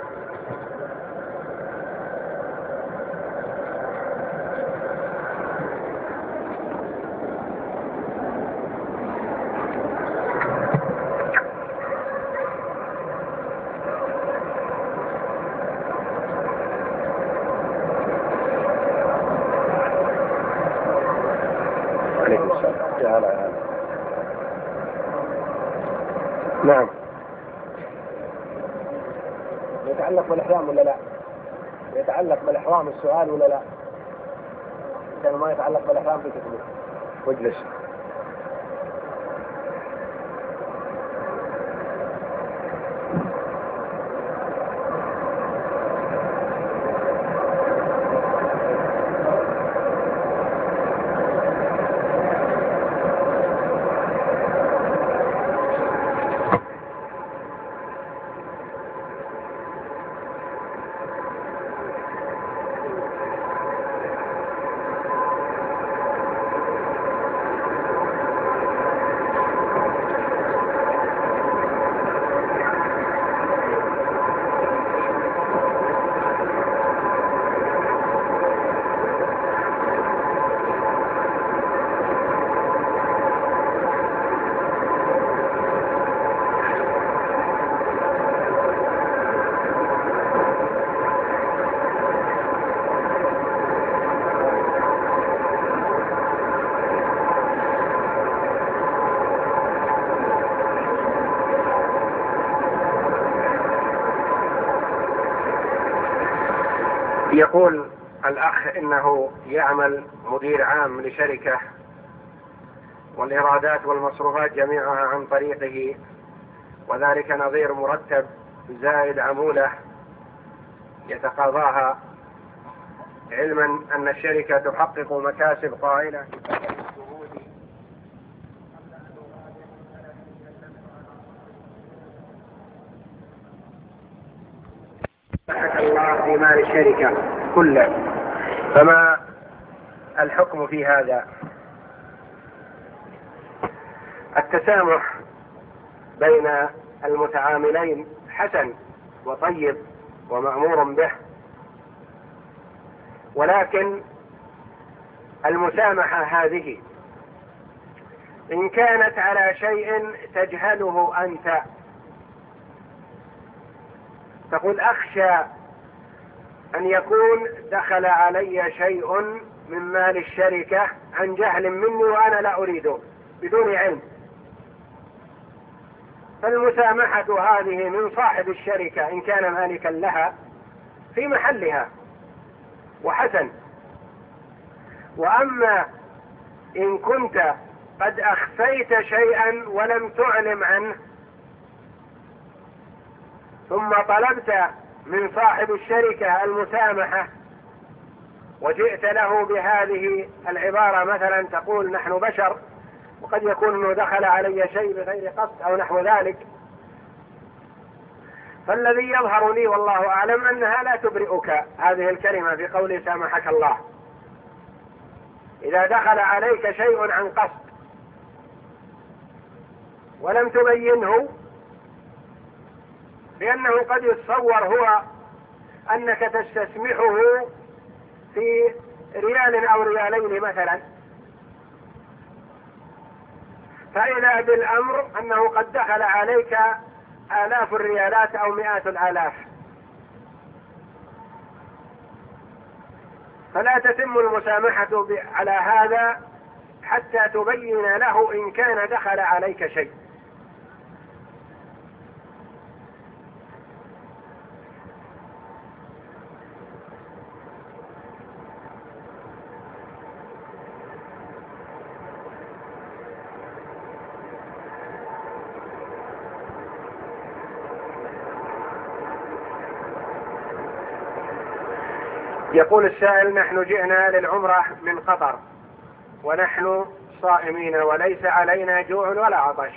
نعم. يتعلق بالإحرام ولا لا؟ يتعلق بالإحرام السؤال ولا لا؟ كان ما يتعلق بالإحرام في كتبه. واجلس. يقول الأخ إنه يعمل مدير عام لشركة، والإيرادات والمصروفات جميعها عن طريقه، وذلك نظير مرتب زائد عمولة يتقاضاها، علما أن الشركة تحقق مكاسب طائلة الله في مال الشركة كله، فما الحكم في هذا؟ التسامح بين المتعاملين حسن وطيب ومأمور به، ولكن المسامحة هذه إن كانت على شيء تجهله أنت، تقول أخشى أن يكون دخل علي شيء من مال الشركة عن جهل مني وأنا لا أريده بدون علم، فالمسامحة هذه من صاحب الشركة إن كان مالكا لها في محلها وحسن. وأما إن كنت قد أخفيت شيئا ولم تعلم عنه ثم طلبت من صاحب الشركة المسامحة وجئت له بهذه العبارة مثلا تقول نحن بشر وقد يكون انه دخل علي شيء بغير قصد او نحو ذلك، فالذي يظهر لي والله اعلم انها لا تبرئك هذه الكلمة في قول سامحك الله. اذا دخل عليك شيء عن قصد ولم تبينه، لأنه قد يتصور هو أنك تستسمحه في ريال أو ريالين مثلا، فإذا بالأمر أنه قد دخل عليك آلاف الريالات أو مئات الآلاف، فلا تتم المسامحة على هذا حتى تبين له إن كان دخل عليك شيء. يقول السائل: نحن جئنا للعمرة من قطر ونحن صائمين وليس علينا جوع ولا عطش،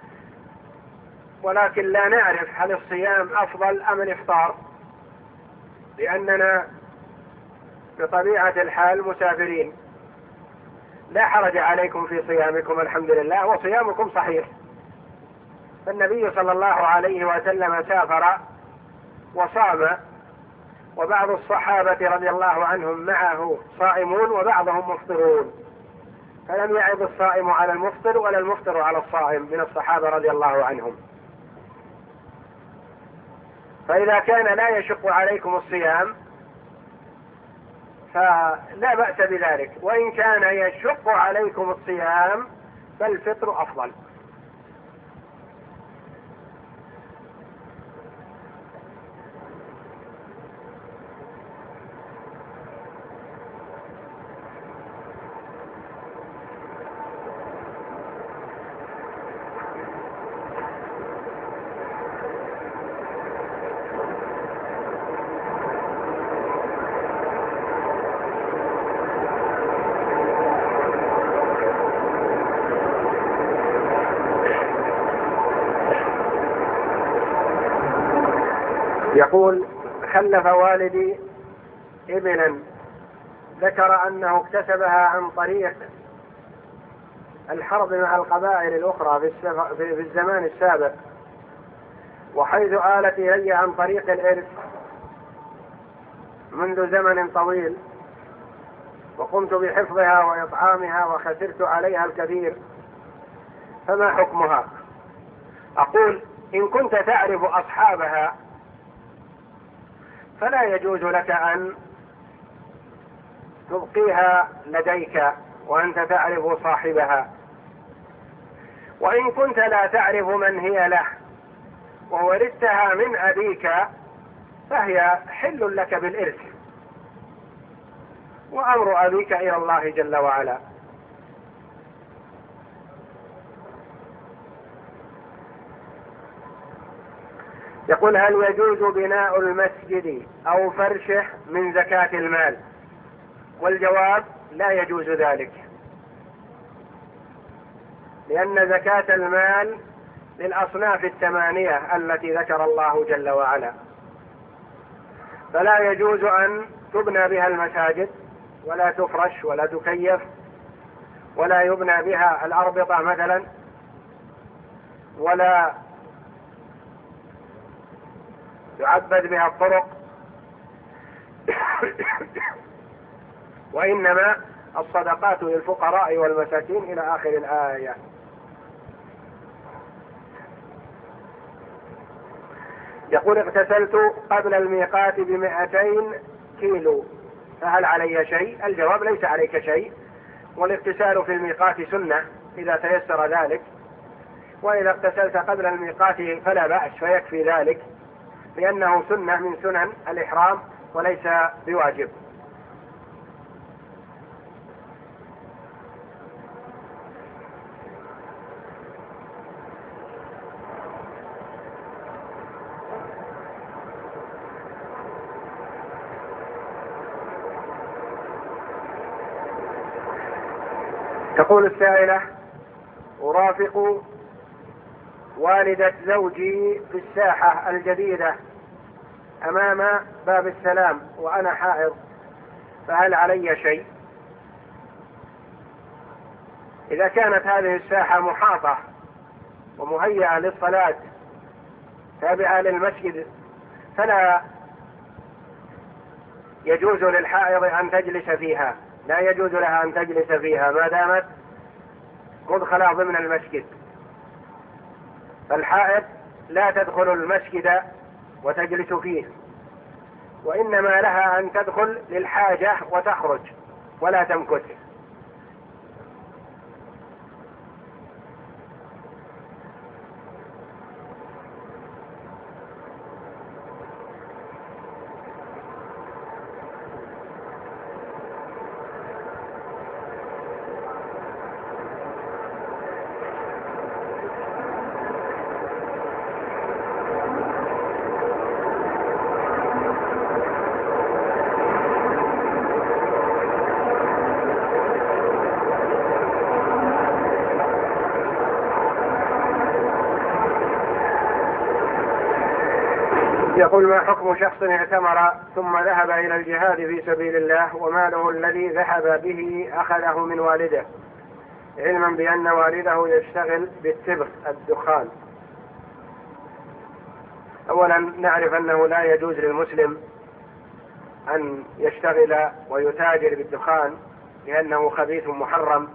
ولكن لا نعرف هل الصيام أفضل أم الإفطار، لأننا بطبيعة الحال مسافرين. لا حرج عليكم في صيامكم الحمد لله وصيامكم صحيح، فالنبي صلى الله عليه وسلم سافر وصام، وبعض الصحابة رضي الله عنهم معه صائمون وبعضهم مفطرون، فلم يعظ الصائم على المفطر ولا المفطر على الصائم من الصحابة رضي الله عنهم. فإذا كان لا يشق عليكم الصيام فلا بأس بذلك، وإن كان يشق عليكم الصيام فالفطر أفضل. يقول: خلف والدي ابنا ذكر أنه اكتسبها عن طريق الحرب مع القبائل الأخرى في الزمان السابق، وحيث آلت إلي عن طريق الإرث منذ زمن طويل، وقمت بحفظها وإطعامها وخسرت عليها الكثير، فما حكمها؟ أقول: إن كنت تعرف أصحابها فلا يجوز لك أن تبقيها لديك وأنت تعرف صاحبها، وإن كنت لا تعرف من هي له وورثتها من أبيك فهي حل لك بالإرث، وأمر أبيك إلى الله جل وعلا. يقول: هل يجوز بناء المسجد أو فرشه من زكاة المال؟ والجواب: لا يجوز ذلك، لأن زكاة المال للأصناف الثمانية التي ذكر الله جل وعلا، فلا يجوز أن تبنى بها المساجد ولا تفرش ولا تكيف ولا يبنى بها الأربطة مثلا، ولا يعبد بها الطرق وإنما الصدقات للفقراء والمساكين إلى آخر الآية. يقول اغتسلت قبل الميقات بمئتين كيلو فهل علي شيء؟ الجواب ليس عليك شيء، والاغتسال في الميقات سنة إذا تيسر ذلك، وإذا اغتسلت قبل الميقات فلا بأس فيكفي ذلك، لأنه سنة من سنن الإحرام وليس بواجب. تقول السائلة: أرافق والدة زوجي في الساحة الجديدة أمام باب السلام وأنا حائض، فهل علي شيء؟ إذا كانت هذه الساحة محاطة ومهيئة للصلاة تابعة للمسجد فلا يجوز للحائض أن تجلس فيها، لا يجوز لها أن تجلس فيها ما دامت مدخلة ضمن المسجد. فالحائض لا تدخل المسجد وتجلس فيه، وإنما لها أن تدخل للحاجة وتخرج ولا تمكث. يقول: ما حكم شخص اعتمر ثم ذهب إلى الجهاد في سبيل الله وماله الذي ذهب به أخذه من والده، علما بأن والده يشتغل بالتبغ الدخان؟ أولا نعرف أنه لا يجوز للمسلم أن يشتغل ويتاجر بالدخان لأنه خبيث محرم،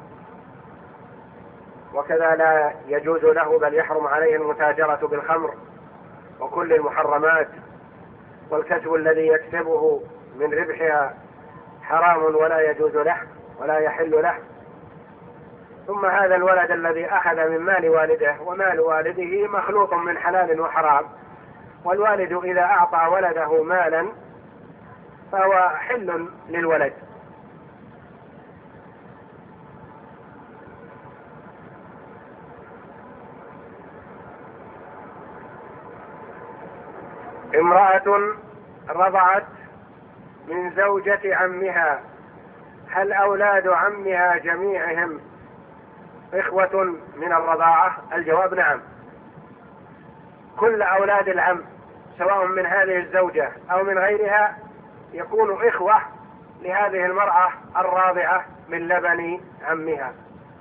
وكذا لا يجوز له بل يحرم عليه المتاجرة بالخمر وكل المحرمات، والكسب الذي يكسبه من ربحها حرام ولا يجوز له ولا يحل له. ثم هذا الولد الذي أخذ من مال والده، ومال والده مخلوط من حلال وحرام، والوالد إذا أعطى ولده مالا فهو حل للولد. امرأة رضعت من زوجة عمها، هل أولاد عمها جميعهم إخوة من الرضاعة؟ الجواب نعم، كل أولاد العم سواء من هذه الزوجة أو من غيرها يكون إخوة لهذه المرأة الراضعة من لبن عمها.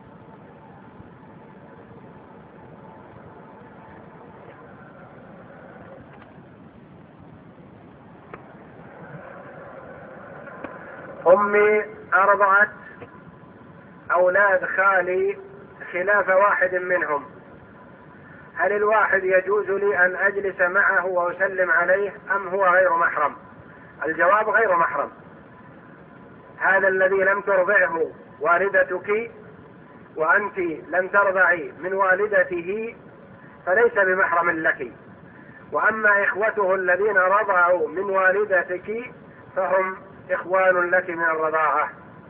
أمي أرضعت أولاد خالي خلاف واحد منهم، هل الواحد يجوز لي أن أجلس معه وأسلم عليه أم هو غير محرم؟ الجواب غير محرم. هذا الذي لم ترضعه والدتك وأنت لم ترضعي من والدته فليس بمحرم لك، وأما إخوته الذين رضعوا من والدتك فهم إخوان لك من الرضاعة.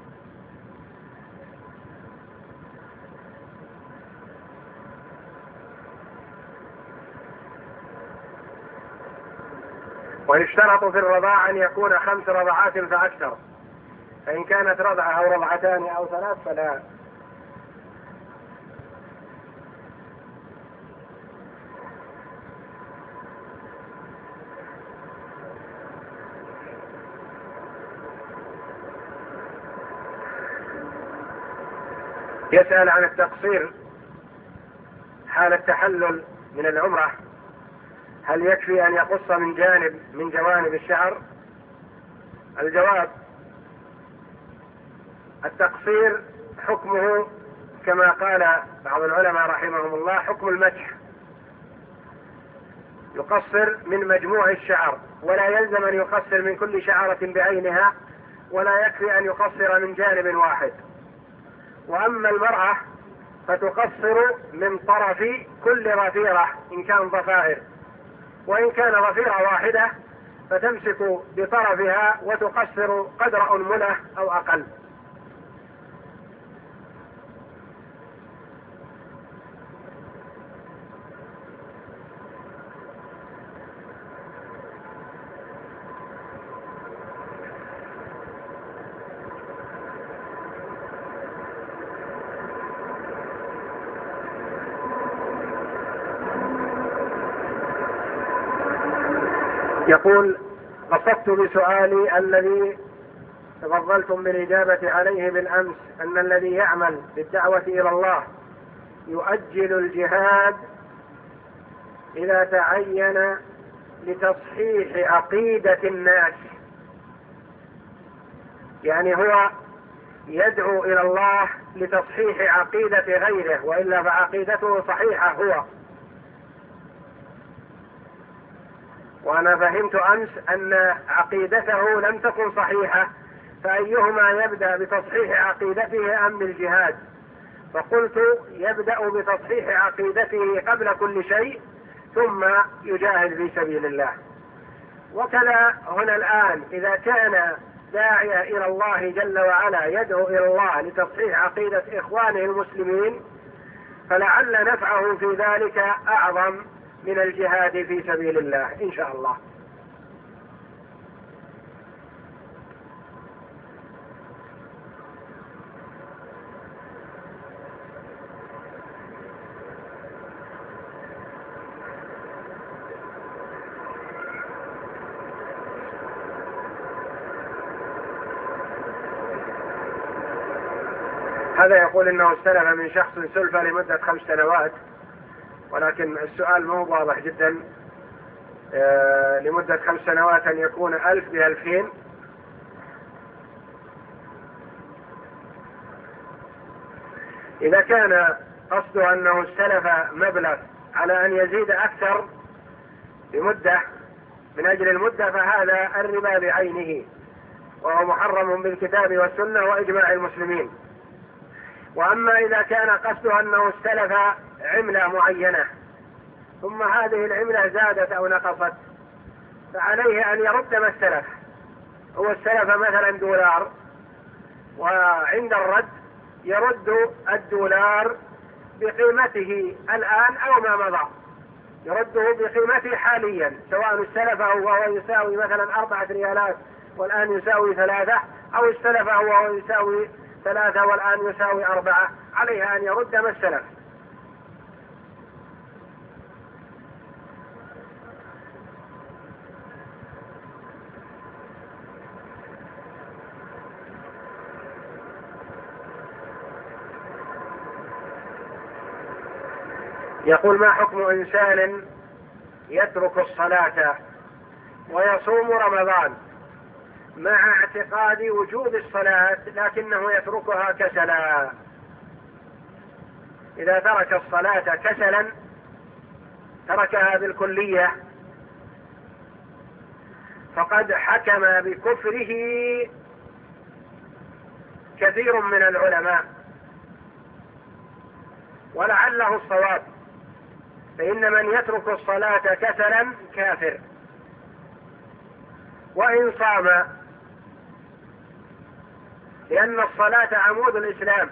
ويشترط في الرضاعة أن يكون خمس رضعات فأكثر، فإن كانت رضعة أو رضعتان أو ثلاث فلا. يسأل عن التقصير، حال التحلل من العمرة هل يكفي أن يقص من جانب من جوانب الشعر؟ الجواب: التقصير حكمه كما قال بعض العلماء رحمهم الله حكم المسح، يقصر من مجموع الشعر، ولا يلزم أن يقصر من كل شعرة بعينها، ولا يكفي أن يقصر من جانب واحد. وأما المرأة فتقصر من طرف كل ضفيرة إن كان ضفائر، وإن كان ضفيرة واحدة فتمسك بطرفها وتقصر قدر أنملة أو أقل. يقول: قصدت بسؤالي الذي تفضلتم بالإجابة عليه بالأمس أن الذي يعمل بالدعوة إلى الله يؤجل الجهاد إذا تعين لتصحيح عقيدة الناس، يعني هو يدعو إلى الله لتصحيح عقيدة غيره، وإلا فعقيدته صحيحة هو. وأنا فهمت أمس أن عقيدته لم تكن صحيحة، فأيهما يبدأ بتصحيح عقيدته أم بالجهاد؟ فقلت يبدأ بتصحيح عقيدته قبل كل شيء ثم يجاهد في سبيل الله. وكذا هنا الآن إذا كان داعية إلى الله جل وعلا يدعو إلى الله لتصحيح عقيدة إخوانه المسلمين، فلعل نفعه في ذلك أعظم من الجهاد في سبيل الله إن شاء الله. هذا يقول إنه استلف من شخص سلفة لمدة خمس سنوات، ولكن السؤال مو واضح جدا. آه لمدة خمس سنوات أن يكون ألف بألفين، إذا كان قصده أنه استلف مبلغ على أن يزيد أكثر بمدة من أجل المدة فهذا الربا بعينه، وهو محرم بالكتاب والسنة وإجماع المسلمين. وأما إذا كان قصده أنه استلف عملة معينة ثم هذه العملة زادت أو نقصت، فعليه أن يرد ما استلف. هو استلف مثلا دولار، وعند الرد يرد الدولار بقيمته الآن أو ما مضى، يرده بقيمته حاليا، سواء استلفه وهو يساوي مثلا أربعة ريالات والآن يساوي ثلاثة، أو استلفه وهو يساوي ثلاثة والآن يساوي أربعة، عليها أن يرد ما استلف. يقول: ما حكم إنسان يترك الصلاة ويصوم رمضان مع اعتقاد وجوب الصلاة لكنه يتركها كسلا؟ إذا ترك الصلاة كسلا تركها بالكلية فقد حكم بكفره كثير من العلماء، ولعله الصواب، فإن من يترك الصلاة كسلا كافر. وإن صام، لأن الصلاة عمود الإسلام،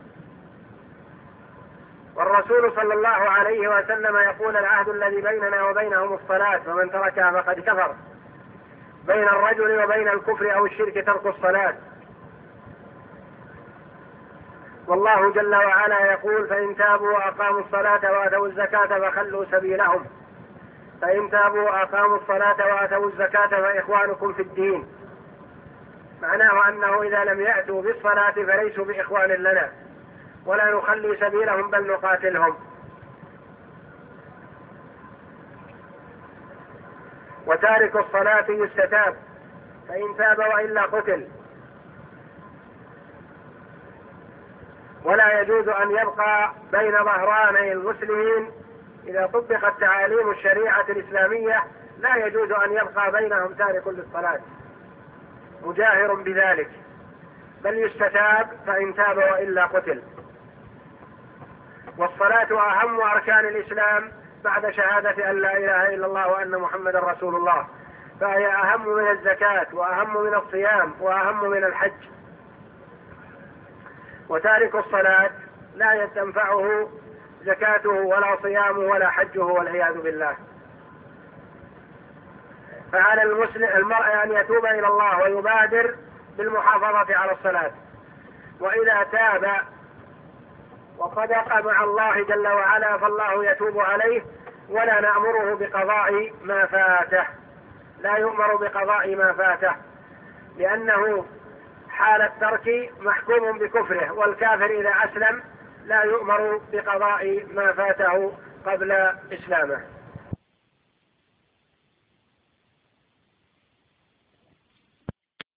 والرسول صلى الله عليه وسلم يقول: العهد الذي بيننا وبينهم الصلاة فمن تركها فقد كفر. بين الرجل وبين الكفر أو الشرك ترك الصلاة. والله جل وعلا يقول: فإن تابوا وأقاموا الصلاة وآتوا الزكاة فخلوا سبيلهم. فإن تابوا وأقاموا الصلاة وآتوا الزكاة فإخوانكم في الدين. معناه أنه إذا لم يأتوا بالصلاة فليسوا بإخوان لنا، ولا نخلي سبيلهم بل نقاتلهم. وتارك الصلاة يستتاب فإن تاب وإلا قتل. ولا يجوز أن يبقى بين ظهراني المسلمين إذا طبقت تعاليم الشريعة الإسلامية، لا يجوز أن يبقى بينهم تارك للصلاة مجاهر بذلك، بل يستتاب فإن تاب وإلا قتل. والصلاة أهم أركان الإسلام بعد شهادة أن لا إله إلا الله وأن محمدا رسول الله، فهي أهم من الزكاة وأهم من الصيام وأهم من الحج. وتارك الصلاة لا تنفعه زكاته ولا صيامه ولا حجه والعياذ بالله. فعلى المسلم المرء أن يتوب إلى الله ويبادر بالمحافظة على الصلاة، وإذا تاب وصدق مع الله جل وعلا فالله يتوب عليه، ولا نأمره بقضاء ما فاته، لا يؤمر بقضاء ما فاته، لأنه حال الترك محكوم بكفره، والكافر إذا أسلم لا يؤمر بقضاء ما فاته قبل إسلامه.